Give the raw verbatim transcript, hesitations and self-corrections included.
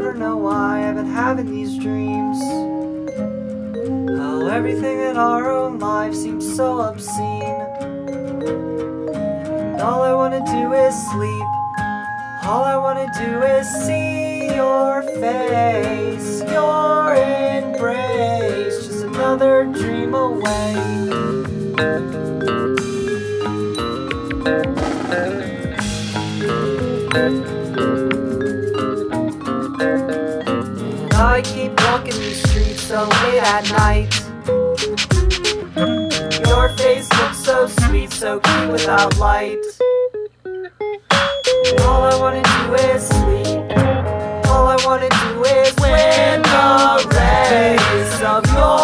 don't know why I've been having these dreams. How everything in our own lives seems so obscene. And all I wanna do is sleep. All I wanna do is see your face, your embrace, just another dream away. And I keep walking these streets so late at night. Your face looks so sweet, so cute without light. And all I wanna do is sleep. All I wanna do is win the race of your